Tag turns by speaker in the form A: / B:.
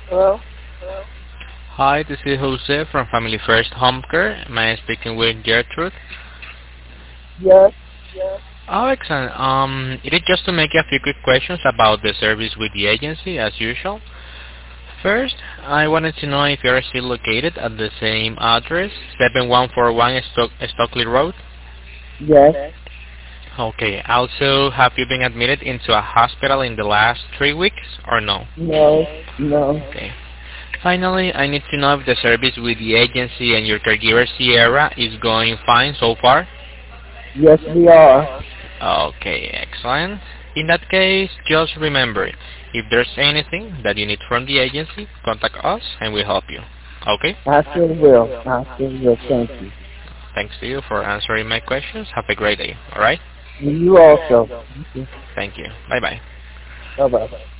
A: Hello?
B: Hi, this is Jose from Family First Home Care. Am I speaking with Gertrude?
A: Yes.
B: Oh, excellent. It is just to make a few quick questions about the service with the agency, as usual. First, I wanted to know if you are still located at the same address, 7141 Stockley Road.
A: Yes.
B: Okay. Also, have you been admitted into a hospital in the last 3 weeks, or no?
A: No. No.
B: Okay. Finally, I need to know if the service with the agency and your caregiver Sierra is going fine so far.
A: Yes, we are.
B: Okay, excellent. In that case, just remember, if there's anything that you need from the agency, contact us and we'll help you. Okay?
A: I still will. I still will. Thank you.
B: Thanks to you for answering my questions. Have a great day. Alright?
A: And you also. Thank you.
B: Thank you. Bye-bye.
A: Bye-bye.